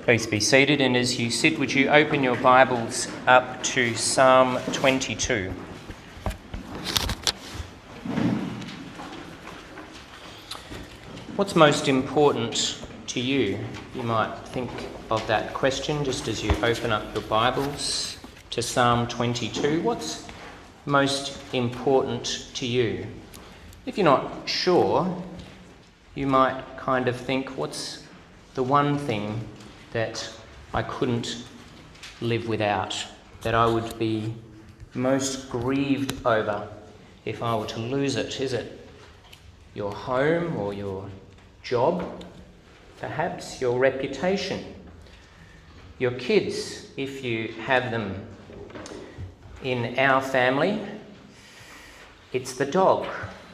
Please be seated, and as you sit, would you open your Bibles up to Psalm 22. What's most important to you? You might think of that question just as you open up your Bibles to Psalm 22. What's most important to you? If you're not sure, you might kind of think, what's the one thing that I couldn't live without, that I would be most grieved over if I were to lose it? Is it your home or your job? Perhaps your reputation? Your kids, if you have them? In our family, it's the dog.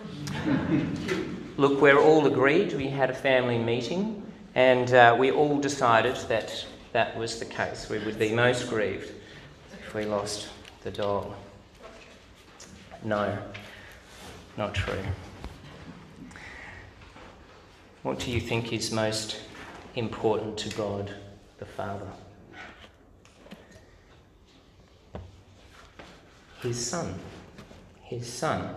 Look, we're all agreed. We had a family meeting and we all decided that that was the case. We would be most grieved if we lost the dog. No, not true. What do you think is most important to God the Father? His Son. His Son.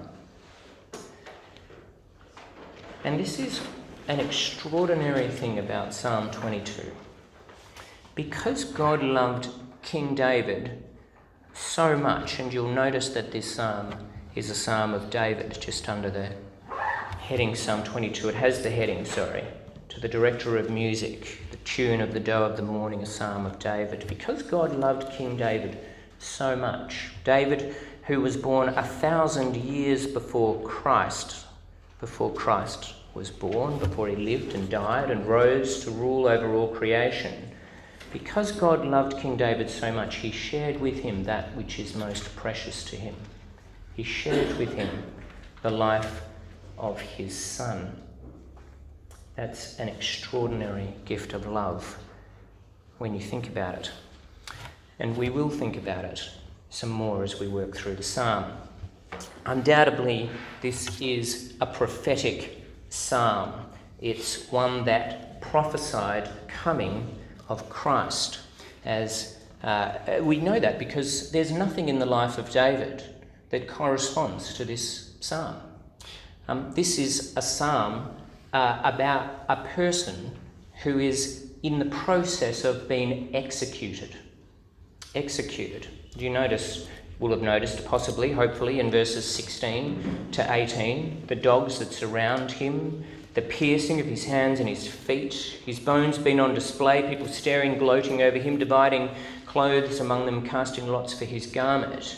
And this is an extraordinary thing about Psalm 22. Because God loved King David so much, and you'll notice that this psalm is a psalm of David, just under the heading Psalm 22. It has the heading, to the director of music, the tune of the doe of the morning, a psalm of David. Because God loved King David so much, David, who was born 1,000 years before Christ was born, before he lived and died and rose to rule over all creation. Because God loved King David so much, he shared with him that which is most precious to him. He shared with him the life of his Son. That's an extraordinary gift of love when you think about it. And we will think about it some more as we work through the psalm. Undoubtedly, this is a prophetic psalm. It's one that prophesied coming of Christ. As we know that because there's nothing in the life of David that corresponds to this psalm. This is a psalm about a person who is in the process of being executed. Executed. Do you notice? Will have noticed possibly, hopefully, in verses 16 to 18, the dogs that surround him, the piercing of his hands and his feet, his bones being on display, people staring, gloating over him, dividing clothes among them, casting lots for his garment.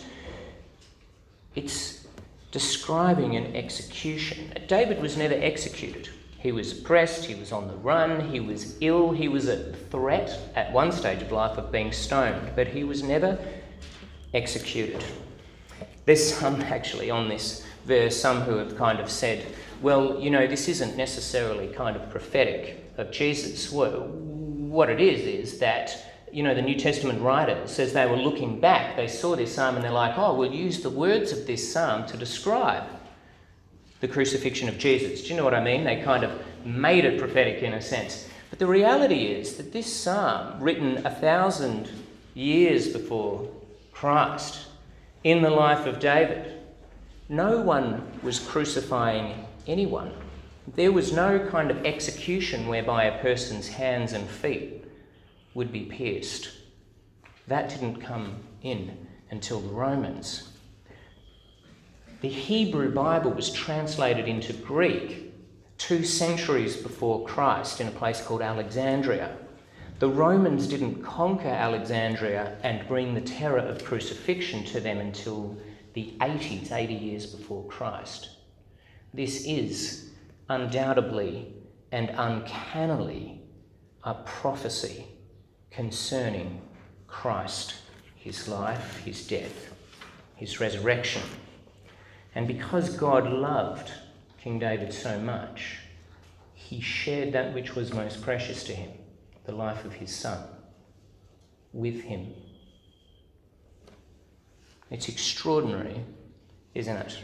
It's describing an execution. David was never executed. He was oppressed, he was on the run, he was ill, he was at threat at one stage of life of being stoned, but he was never executed. There's some actually on this verse, some who have kind of said, well, this isn't necessarily kind of prophetic of Jesus. What it is that, the New Testament writers, as they were looking back, they saw this psalm and they're like, we'll use the words of this psalm to describe the crucifixion of Jesus. Do you know what I mean? They kind of made it prophetic in a sense. But the reality is that this psalm, written 1,000 years before Christ, in the life of David, no one was crucifying anyone. There was no kind of execution whereby a person's hands and feet would be pierced. That didn't come in until the Romans. The Hebrew Bible was translated into Greek 2 centuries before Christ in a place called Alexandria. The Romans didn't conquer Alexandria and bring the terror of crucifixion to them until the 80 years before Christ. This is undoubtedly and uncannily a prophecy concerning Christ, his life, his death, his resurrection. And because God loved King David so much, he shared that which was most precious to him, the life of his Son, with him. It's extraordinary, isn't it?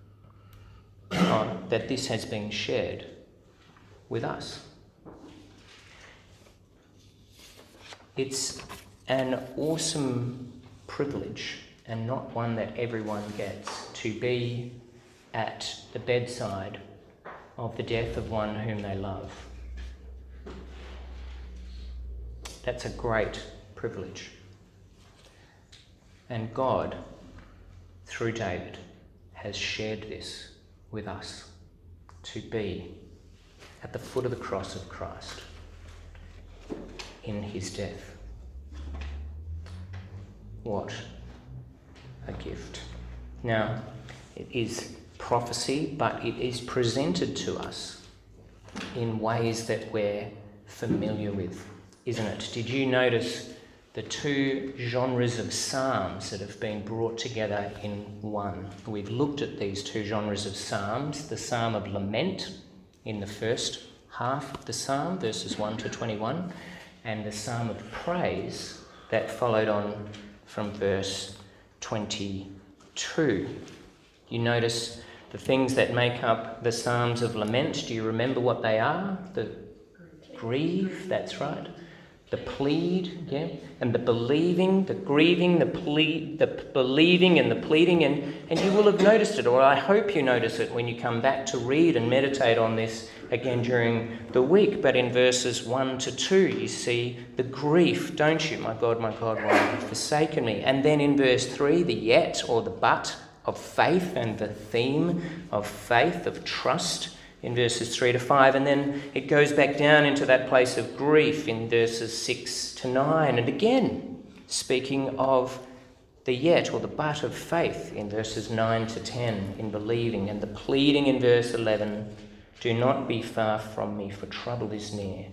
That this has been shared with us. It's an awesome privilege, and not one that everyone gets, to be at the bedside of the death of one whom they love. That's a great privilege. And God, through David, has shared this with us, to be at the foot of the cross of Christ in his death. What a gift. Now, it is prophecy, but it is presented to us in ways that we're familiar with, isn't it? Did you notice the two genres of psalms that have been brought together in one? We've looked at these two genres of psalms, the psalm of lament in the first half of the psalm, verses 1 to 21, and the psalm of praise that followed on from verse 22. You notice the things that make up the psalms of lament. Do you remember what they are? The grieve, that's right. The plead, yeah, and the believing, the grieving, the believing and the pleading, and you will have noticed it, or I hope you notice it when you come back to read and meditate on this again during the week. But in verses 1 to 2, you see the grief, don't you? My God, why have you forsaken me? And then in verse 3, the yet or the but of faith, and the theme of faith, of trust, in verses 3 to 5, and then it goes back down into that place of grief in verses 6 to 9, and again speaking of the yet or the but of faith in verses 9 to 10 in believing, and the pleading in verse 11, do not be far from me, for trouble is near.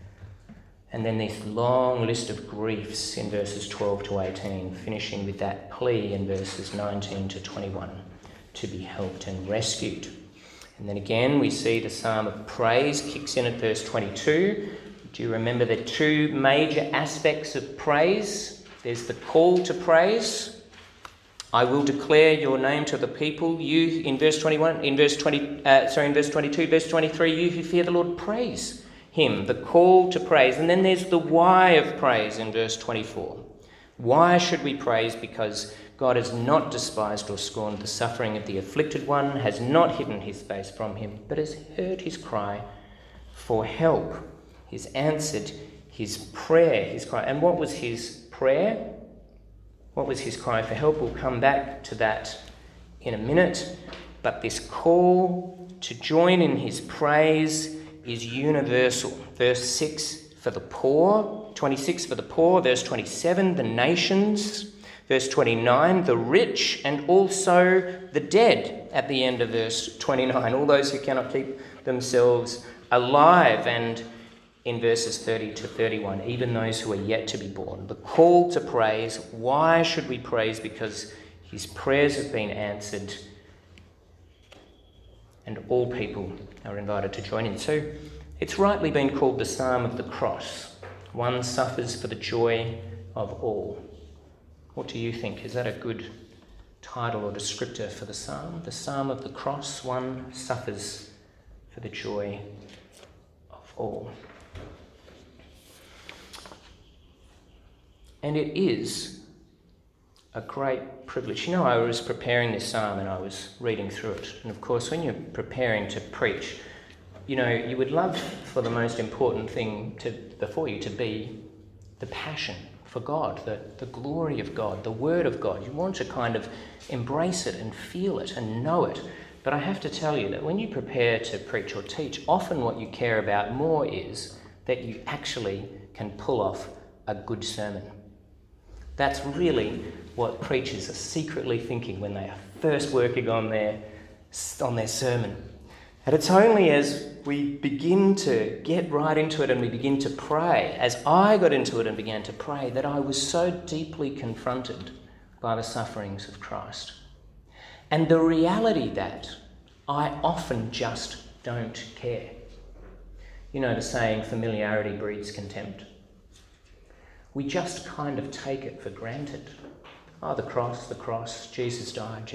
And then this long list of griefs in verses 12 to 18, finishing with that plea in verses 19 to 21, to be helped and rescued. And then again, we see the psalm of praise kicks in at verse 22. Do you remember the two major aspects of praise? There's the call to praise. I will declare your name to the people. You, in verse 21, in verse 22, verse 23, you who fear the Lord, praise him. The call to praise. And then there's the why of praise in verse 24. Why should we praise? Because God has not despised or scorned the suffering of the afflicted one, has not hidden his face from him, but has heard his cry for help. He's answered his prayer, his cry. And what was his prayer? What was his cry for help? We'll come back to that in a minute. But this call to join in his praise is universal. Verse 6, for the poor. 26, for the poor. Verse 27, the nations. Verse 29, the rich, and also the dead at the end of verse 29, all those who cannot keep themselves alive. And in verses 30 to 31, even those who are yet to be born. The call to praise. Why should we praise? Because his prayers have been answered and all people are invited to join in. So it's rightly been called the Psalm of the Cross. One suffers for the joy of all. What do you think? Is that a good title or descriptor for the psalm? The Psalm of the Cross, one suffers for the joy of all. And it is a great privilege. You know, I was preparing this psalm and I was reading through it. And of course, when you're preparing to preach, you know, you would love for the most important thing before you to be the passion for God, the glory of God, the word of God. You want to kind of embrace it and feel it and know it. But I have to tell you that when you prepare to preach or teach, often what you care about more is that you actually can pull off a good sermon. That's really what preachers are secretly thinking when they are first working on their sermon. And it's only as we begin to get right into it and we begin to pray, as I got into it and began to pray, that I was so deeply confronted by the sufferings of Christ. And the reality that I often just don't care. You know the saying, familiarity breeds contempt. We just kind of take it for granted. Oh, the cross, Jesus died.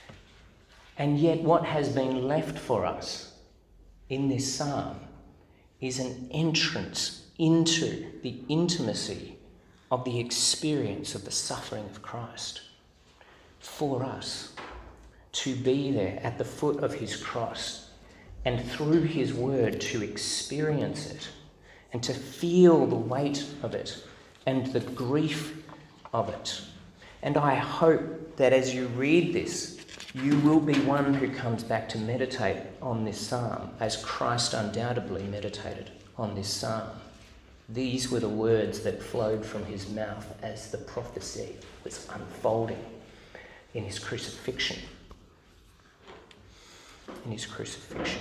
And yet what has been left for us in this psalm is an entrance into the intimacy of the experience of the suffering of Christ for us, to be there at the foot of his cross and through his word to experience it and to feel the weight of it and the grief of it. And I hope that as you read this, you will be one who comes back to meditate on this psalm, as Christ undoubtedly meditated on this psalm. These were the words that flowed from his mouth as the prophecy was unfolding in his crucifixion. In his crucifixion.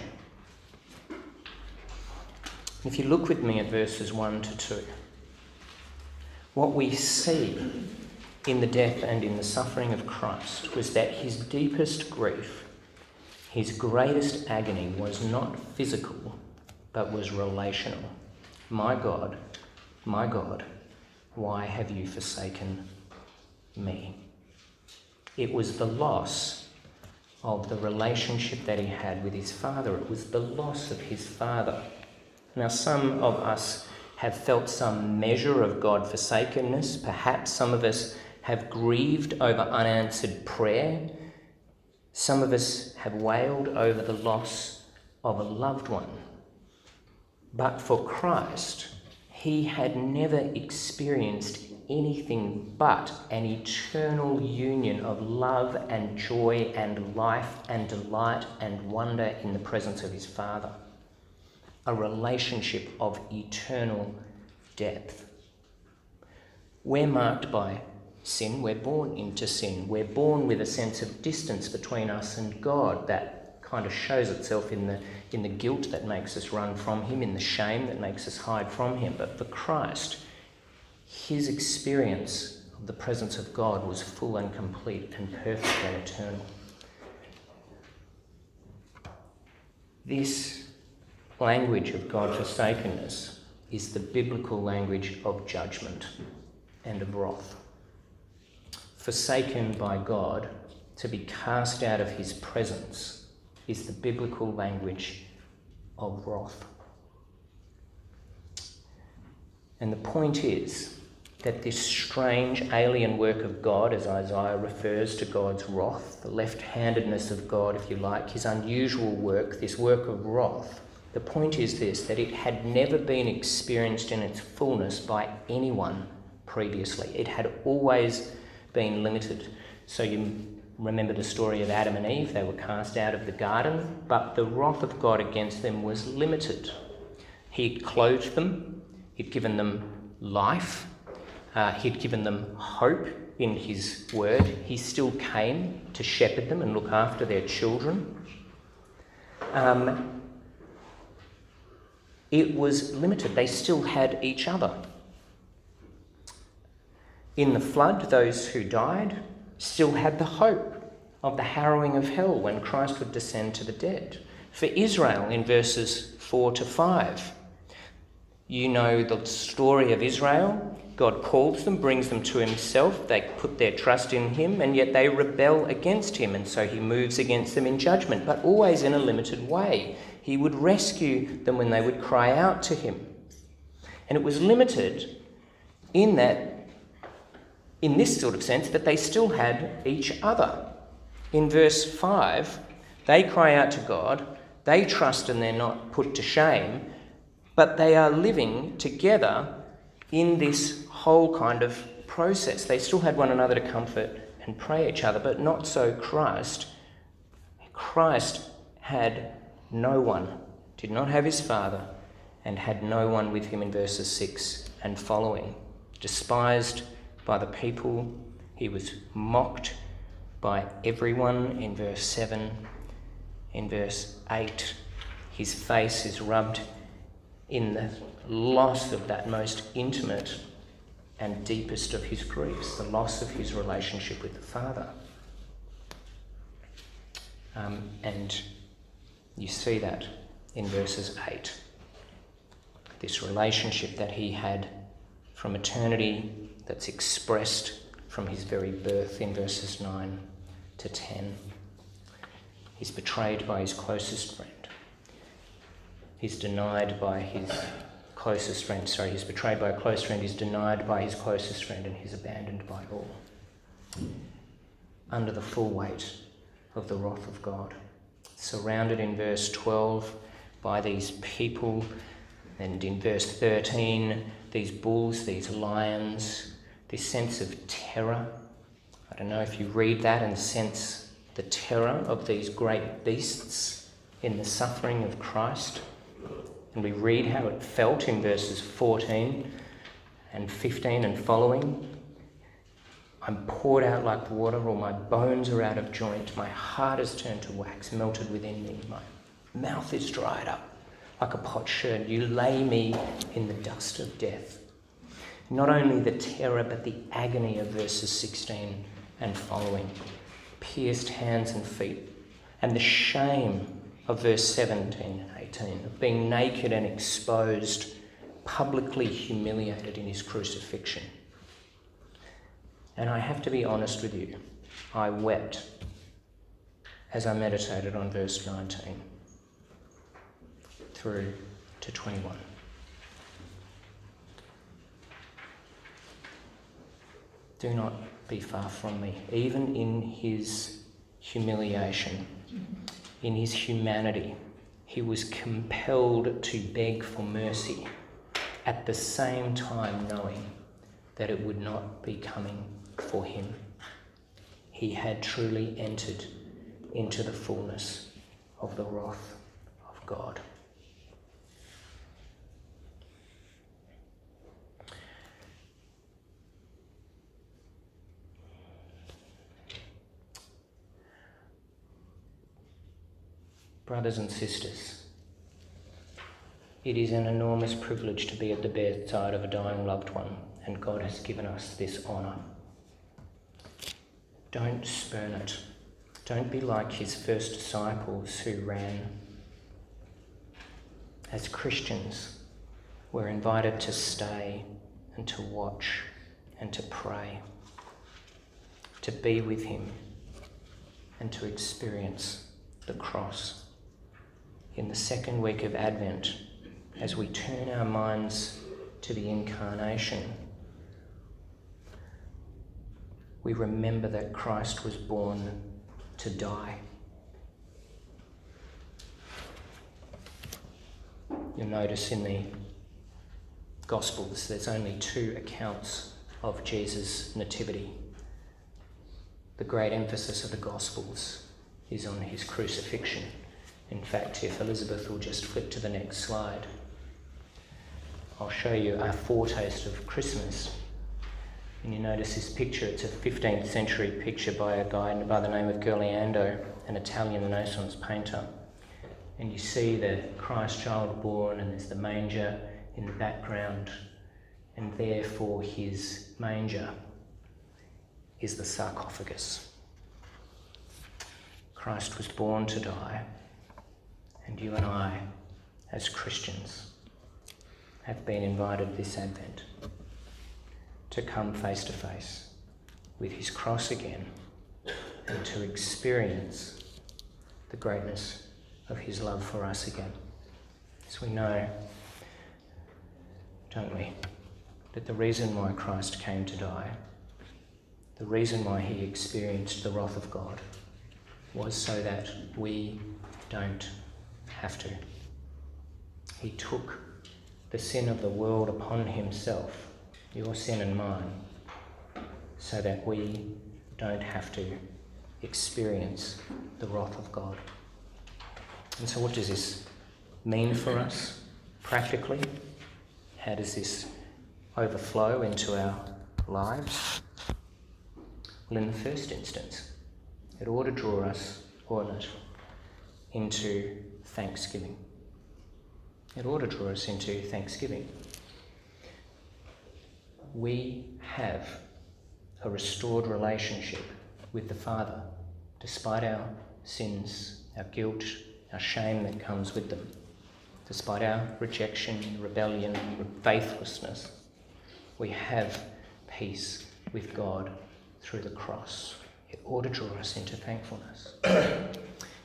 If you look with me at verses 1 to 2, what we see in the death and in the suffering of Christ was that his deepest grief, his greatest agony was not physical, but was relational. My God, why have you forsaken me? It was the loss of the relationship that he had with his Father. It was the loss of his Father. Now, some of us have felt some measure of God-forsakenness. Perhaps some of us have grieved over unanswered prayer. Some of us have wailed over the loss of a loved one. But for Christ, he had never experienced anything but an eternal union of love and joy and life and delight and wonder in the presence of his Father. A relationship of eternal depth. We're marked by sin. We're born into sin. We're born with a sense of distance between us and God that kind of shows itself in the guilt that makes us run from him, in the shame that makes us hide from him. But for Christ, his experience of the presence of God was full and complete and perfect and eternal. This language of God-forsakenness is the biblical language of judgment and of wrath. Forsaken by God, to be cast out of his presence, is the biblical language of wrath. And the point is that this strange alien work of God, as Isaiah refers to God's wrath, the left-handedness of God, if you like, his unusual work, this work of wrath, the point is this, that it had never been experienced in its fullness by anyone previously. It had always been limited. So you remember the story of Adam and Eve. They were cast out of the garden, but the wrath of God against them was limited. He clothed them. He'd given them life. He'd given them hope in his word. He still came to shepherd them and look after their children. It was limited. They still had each other. In the flood, those who died still had the hope of the harrowing of hell when Christ would descend to the dead. For Israel, in verses 4 to 5, you know the story of Israel. God calls them, brings them to himself. They put their trust in him, and yet they rebel against him, and so he moves against them in judgment, but always in a limited way. He would rescue them when they would cry out to him. And it was limited in this sort of sense, that they still had each other. In verse 5, they cry out to God, they trust and they're not put to shame, but they are living together in this whole kind of process. They still had one another to comfort and pray each other, but not so Christ. Christ had no one, did not have his Father, and had no one with him in verses 6 and following. Despised by the people, he was mocked by everyone in verse 7. In verse 8, his face is rubbed in the loss of that most intimate and deepest of his griefs, the loss of his relationship with the Father. And you see that in verses 8. This relationship that he had from eternity that's expressed from his very birth in verses 9 to 10. He's betrayed by his closest friend. He's denied by his closest friend. He's betrayed by a close friend, he's denied by his closest friend, and he's abandoned by all. Under the full weight of the wrath of God. Surrounded in verse 12 by these people, and in verse 13, these bulls, these lions, this sense of terror. I don't know if you read that and sense the terror of these great beasts in the suffering of Christ. And we read how it felt in verses 14 and 15 and following. I'm poured out like water, all my bones are out of joint. My heart has turned to wax, melted within me. My mouth is dried up like a potsherd. You lay me in the dust of death. Not only the terror, but the agony of verses 16 and following. Pierced hands and feet. And the shame of verse 17 and 18, of being naked and exposed, publicly humiliated in his crucifixion. And I have to be honest with you, I wept as I meditated on verse 19 through to 21. Do not be far from me. Even in his humiliation, in his humanity, he was compelled to beg for mercy, at the same time knowing that it would not be coming for him. He had truly entered into the fullness of the wrath of God. Brothers and sisters, it is an enormous privilege to be at the bedside of a dying loved one, and God has given us this honour. Don't spurn it. Don't be like his first disciples who ran. As Christians, we're invited to stay and to watch and to pray, to be with him and to experience the cross. In the second week of Advent, as we turn our minds to the incarnation, we remember that Christ was born to die. You'll notice in the Gospels there's only 2 accounts of Jesus' nativity. The great emphasis of the Gospels is on his crucifixion. In fact, if Elizabeth will just flip to the next slide, I'll show you a foretaste of Christmas. And you notice this picture, it's a 15th century picture by a guy by the name of Ghirlandaio, an Italian Renaissance painter. And you see the Christ child born, and there's the manger in the background, and there for his manger is the sarcophagus. Christ was born to die, and you and I, as Christians, have been invited this Advent to come face to face with his cross again and to experience the greatness of his love for us again. As we know, don't we, that the reason why Christ came to die, the reason why he experienced the wrath of God, was so that we don't have to. He took the sin of the world upon himself, your sin and mine, so that we don't have to experience the wrath of God. And so what does this mean for us practically? How does this overflow into our lives? Well, in the first instance, it ought to draw us, oughtn't it, into thanksgiving. It ought to draw us into thanksgiving. We have a restored relationship with the Father, despite our sins, our guilt, our shame that comes with them, despite our rejection, rebellion, faithlessness. We have peace with God through the cross. It ought to draw us into thankfulness.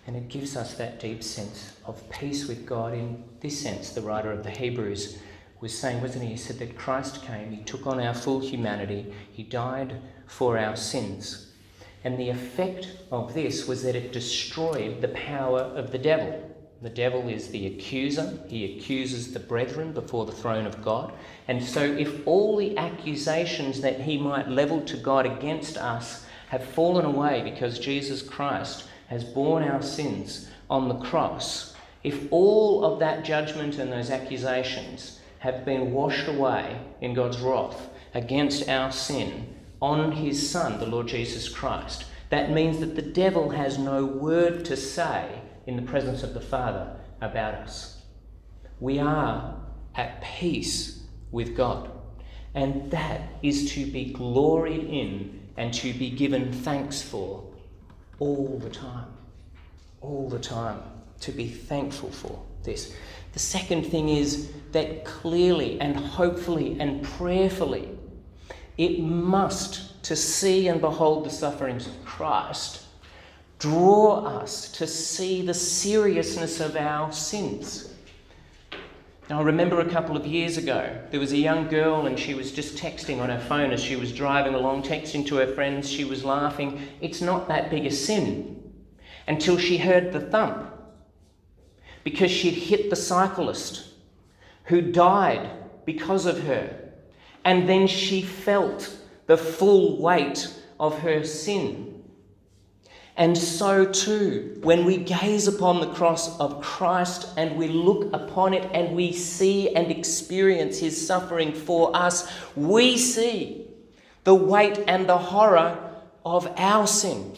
And it gives us that deep sense of peace with God. In this sense, the writer of the Hebrews was saying, wasn't he? He said that Christ came, he took on our full humanity, he died for our sins. And the effect of this was that it destroyed the power of the devil. The devil is the accuser. He accuses the brethren before the throne of God. And so if all the accusations that he might level to God against us have fallen away because Jesus Christ has borne our sins on the cross, if all of that judgment and those accusations have been washed away in God's wrath against our sin on his Son, the Lord Jesus Christ, that means that the devil has no word to say in the presence of the Father about us. We are at peace with God, and that is to be gloried in and to be given thanks for all the time, to be thankful for this. The second thing is that clearly and hopefully and prayerfully, it must, to see and behold the sufferings of Christ, draw us to see the seriousness of our sins. Now, I remember a couple of years ago, there was a young girl and she was just texting on her phone as she was driving along, texting to her friends. She was laughing. It's not that big a sin, until she heard the thump, because she'd hit the cyclist who died because of her. And then she felt the full weight of her sin. And so too, when we gaze upon the cross of Christ and we look upon it and we see and experience his suffering for us, we see the weight and the horror of our sin.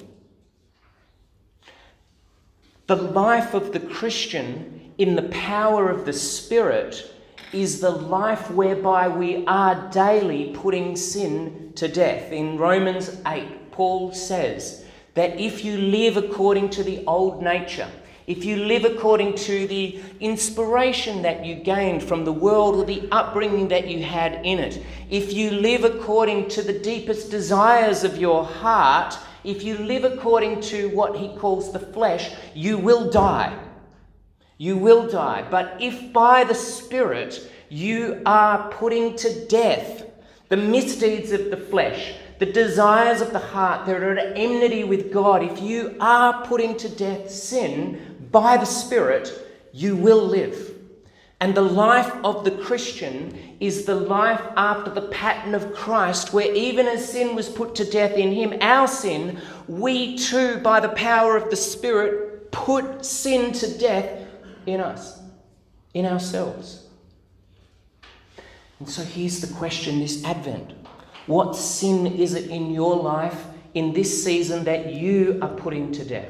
The life of the Christian in the power of the Spirit is the life whereby we are daily putting sin to death. In Romans 8, Paul says that if you live according to the old nature, if you live according to the inspiration that you gained from the world or the upbringing that you had in it, if you live according to the deepest desires of your heart, if you live according to what he calls the flesh, you will die. You will die. But if by the Spirit you are putting to death the misdeeds of the flesh, the desires of the heart that are at enmity with God, if you are putting to death sin by the Spirit, you will live. And the life of the Christian is the life after the pattern of Christ, where even as sin was put to death in him, our sin, we too, by the power of the Spirit, put sin to death in us, in ourselves. And so here's the question this Advent. What sin is it in your life in this season that you are putting to death?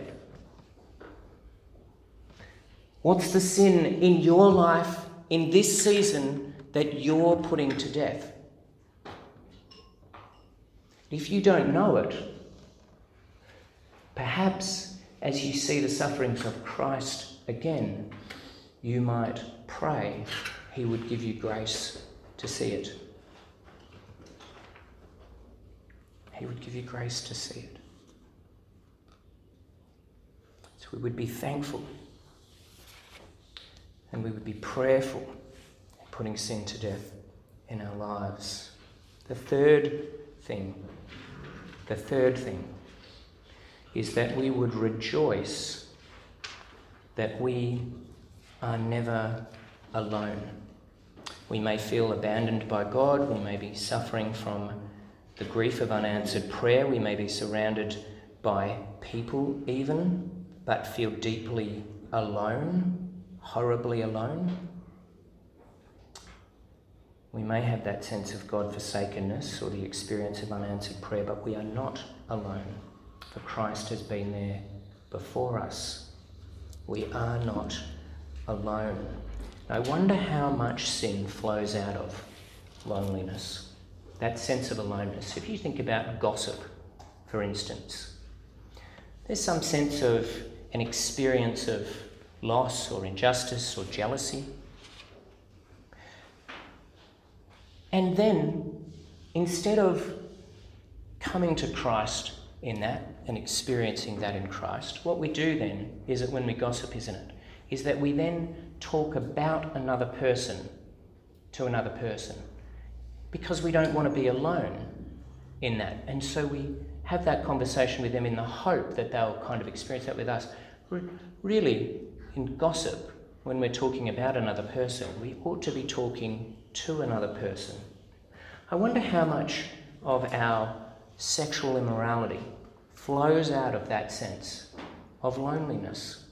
What's the sin in your life in this season that you're putting to death? If you don't know it, perhaps as you see the sufferings of Christ again, you might pray he would give you grace to see it. He would give you grace to see it. So we would be thankful and we would be prayerful, putting sin to death in our lives. The third thing is that we would rejoice that we are never alone. We may feel abandoned by God, we may be suffering from the grief of unanswered prayer, we may be surrounded by people even, but feel deeply alone, horribly alone. We may have that sense of God-forsakenness or the experience of unanswered prayer, but we are not alone, for Christ has been there before us. We are not alone. I wonder how much sin flows out of loneliness, that sense of aloneness. If you think about gossip, for instance, there's some sense of an experience of loss or injustice or jealousy. And then, instead of coming to Christ in that and experiencing that in Christ, what we do then is that when we gossip, isn't it, is that we then talk about another person to another person because we don't want to be alone in that. And so we have that conversation with them in the hope that they'll kind of experience that with us. Really, in gossip, when we're talking about another person, we ought to be talking to another person. I wonder how much of our sexual immorality flows out of that sense of loneliness.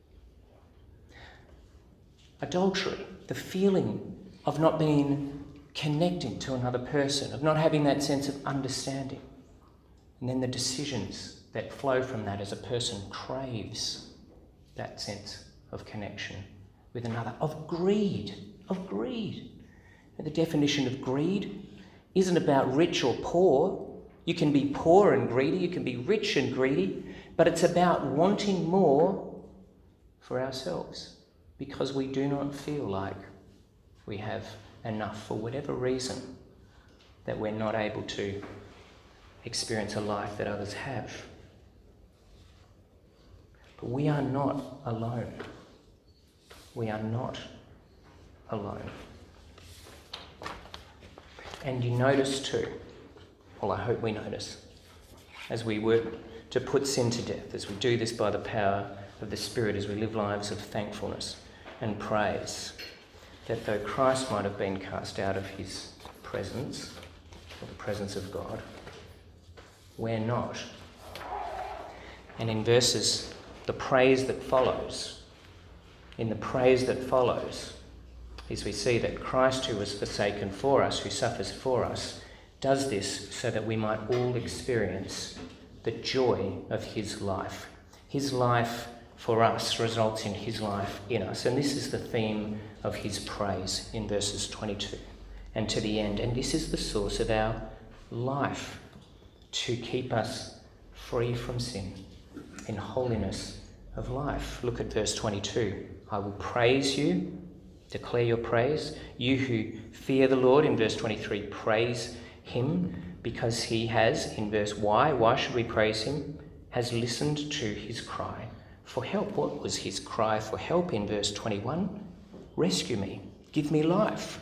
Adultery, the feeling of not being connecting to another person, of not having that sense of understanding. And then the decisions that flow from that as a person craves that sense of connection with another, of greed. And the definition of greed isn't about rich or poor. You can be poor and greedy, you can be rich and greedy, but it's about wanting more for ourselves because we do not feel like we have enough for whatever reason, that we're not able to experience a life that others have. But we are not alone. We are not alone. And you notice too, well, I hope we notice, as we work to put sin to death, as we do this by the power of the Spirit, as we live lives of thankfulness and praise, that though Christ might have been cast out of his presence, or the presence of God, we're not. And in verses, the praise that follows, is we see that Christ, who was forsaken for us, who suffers for us, does this so that we might all experience the joy of his life. His life for us results in his life in us. And this is the theme of his praise in verses 22 and to the end. And this is the source of our life, to keep us free from sin in holiness of life. Look at verse 22. I will praise you, declare your praise. You who fear the Lord, in verse 23, praise him because he has, in verse why should we praise him, has listened to his cry for help. What was his cry for help in verse 21? Rescue me, give me life.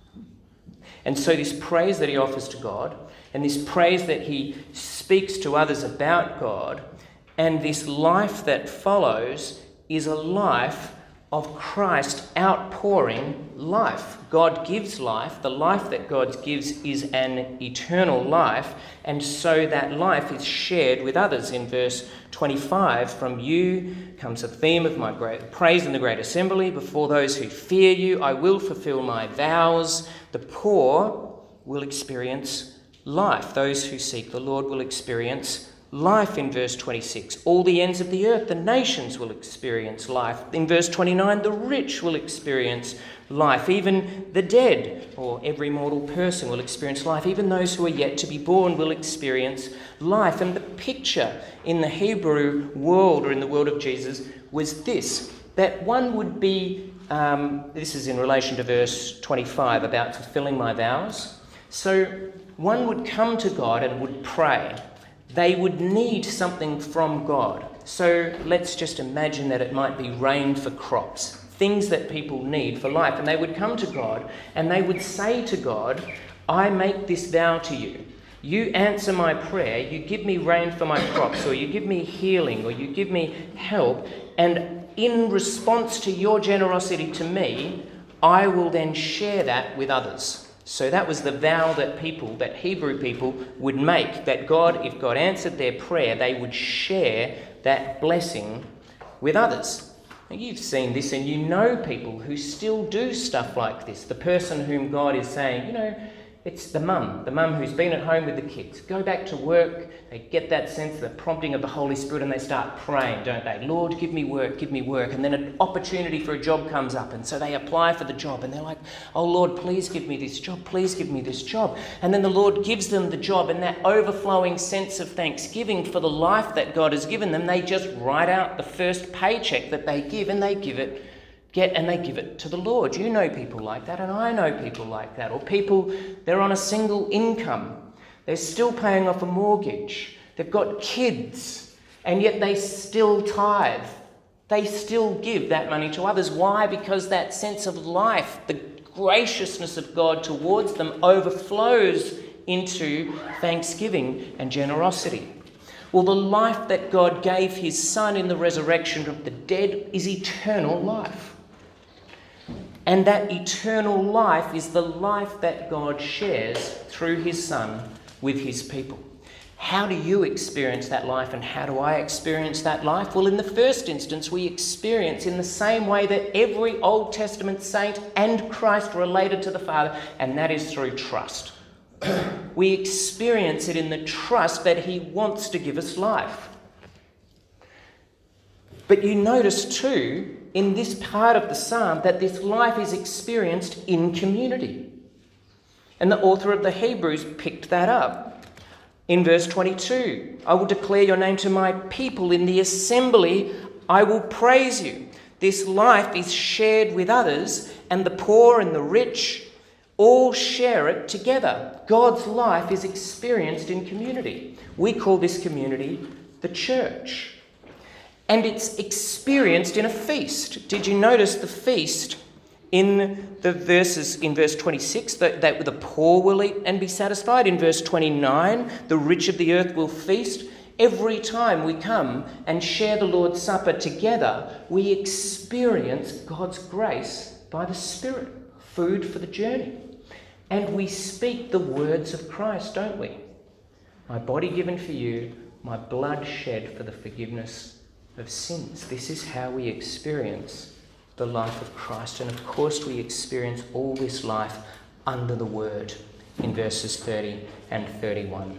And so this praise that he offers to God, and this praise that he speaks to others about God, and this life that follows is a life of Christ outpouring life. God gives life. The life that God gives is an eternal life, and so that life is shared with others. In verse 25, from you comes the theme of my great praise in the great assembly. Before those who fear you, I will fulfill my vows. The poor will experience life. Those who seek the Lord will experience life. In verse 26, all the ends of the earth, the nations will experience life. In verse 29, the rich will experience life. Even the dead, or every mortal person, will experience life. Even those who are yet to be born will experience life. And the picture in the Hebrew world, or in the world of Jesus, was this, that one would be, this is in relation to verse 25, about fulfilling my vows. So one would come to God and would pray. They would need something from God. So let's just imagine that it might be rain for crops, things that people need for life. And they would come to God and they would say to God, I make this vow to you. You answer my prayer, you give me rain for my crops, or you give me healing, or you give me help. And in response to your generosity to me, I will then share that with others. So that was the vow that Hebrew people would make, that God, if God answered their prayer, they would share that blessing with others. Now, you've seen this and you know people who still do stuff like this. The person whom God is saying, it's the mum who's been at home with the kids. Go back to work. They get that sense of the prompting of the Holy Spirit and they start praying, don't they? Lord, give me work, give me work. And then an opportunity for a job comes up. And so they apply for the job and they're like, oh Lord, please give me this job. Please give me this job. And then the Lord gives them the job, and that overflowing sense of thanksgiving for the life that God has given them, they just write out the first paycheck that they give and they give it to the Lord. You know people like that, and I know people like that. Or people, they're on a single income. They're still paying off a mortgage. They've got kids, and yet they still tithe. They still give that money to others. Why? Because that sense of life, the graciousness of God towards them, overflows into thanksgiving and generosity. Well, the life that God gave his Son in the resurrection of the dead is eternal life. And that eternal life is the life that God shares through his Son with his people. How do you experience that life, and how do I experience that life? Well, in the first instance, we experience in the same way that every Old Testament saint and Christ related to the Father, and that is through trust. We experience it in the trust that he wants to give us life. But you notice too, in this part of the psalm, that this life is experienced in community. And the author of the Hebrews picked that up. In verse 22, I will declare your name to my people. In the assembly, I will praise you. This life is shared with others, and the poor and the rich all share it together. God's life is experienced in community. We call this community the church. And it's experienced in a feast. Did you notice the feast in the verses in verse 26, that the poor will eat and be satisfied? In verse 29, the rich of the earth will feast. Every time we come and share the Lord's Supper together, we experience God's grace by the Spirit, food for the journey. And we speak the words of Christ, don't we? My body given for you, my blood shed for the forgiveness of sins. This is how we experience the life of Christ. And of course we experience all this life under the word in verses 30 and 31.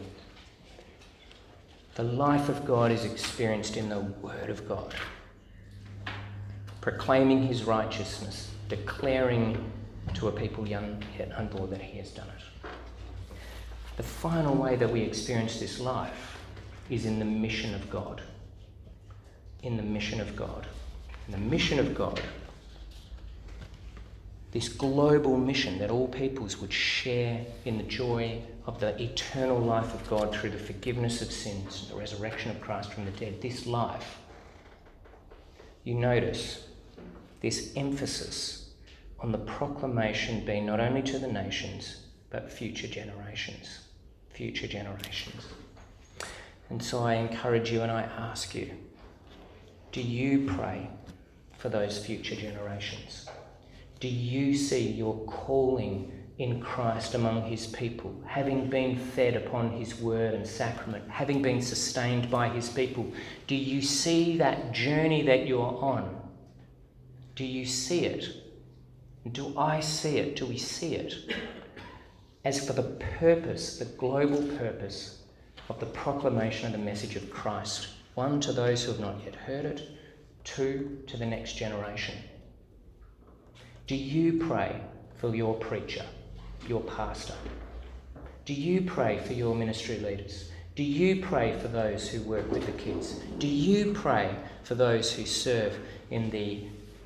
The life of God is experienced in the word of God, proclaiming his righteousness, declaring to a people young yet unborn that he has done it. The final way that we experience this life is in the mission of God. In the mission of God. In the mission of God, this global mission that all peoples would share in the joy of the eternal life of God through the forgiveness of sins, the resurrection of Christ from the dead, this life, you notice this emphasis on the proclamation being not only to the nations, but future generations. Future generations. And so I encourage you and I ask you, do you pray for those future generations? Do you see your calling in Christ among his people, having been fed upon his word and sacrament, having been sustained by his people? Do you see that journey that you're on? Do you see it? Do I see it? Do we see it? As for the purpose, the global purpose of the proclamation of the message of Christ. One, to those who have not yet heard it. Two, to the next generation. Do you pray for your preacher, your pastor? Do you pray for your ministry leaders? Do you pray for those who work with the kids? Do you pray for those who serve in the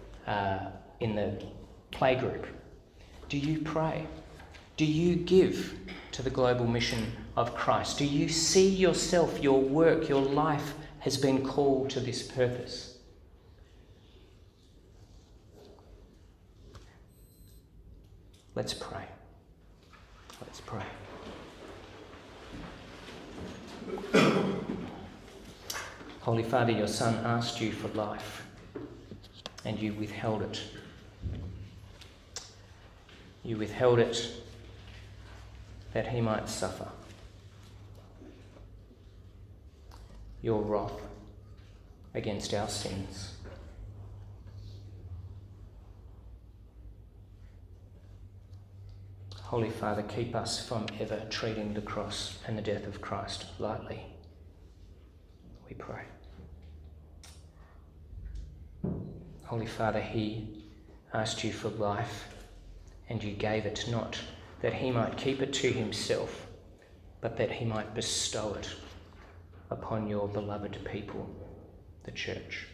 playgroup? Do you pray? Do you give to the global mission of Christ? Do you see yourself, your work, your life has been called to this purpose? Let's pray. Let's pray. Holy Father, your Son asked you for life, and you withheld it. You withheld it that he might suffer your wrath against our sins. Holy Father, keep us from ever treating the cross and the death of Christ lightly. We pray. Holy Father, he asked you for life, and you gave it not that he might keep it to himself, but that he might bestow it upon your beloved people, the church.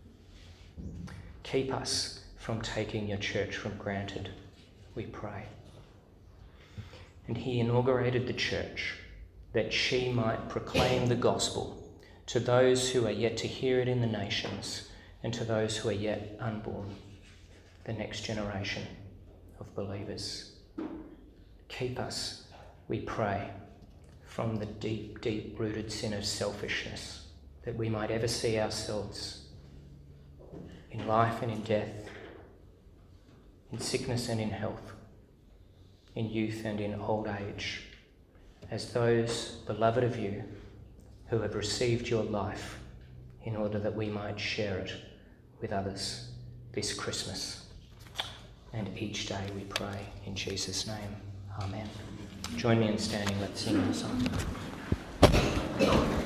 Keep us from taking your church for granted, we pray. And he inaugurated the church that she might proclaim the gospel to those who are yet to hear it in the nations and to those who are yet unborn, the next generation of believers. Keep us, we pray, from the deep, deep-rooted sin of selfishness, that we might ever see ourselves in life and in death, in sickness and in health, in youth and in old age, as those beloved of you who have received your life in order that we might share it with others this Christmas. And each day we pray in Jesus' name. Amen. Join me in standing. Let's sing the song.